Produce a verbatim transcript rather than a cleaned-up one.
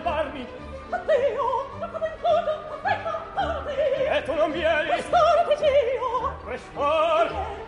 salvarmi. Addio, non come in coda, aspetta, parti. E tu non vieni. Restare, Tigio. Restare.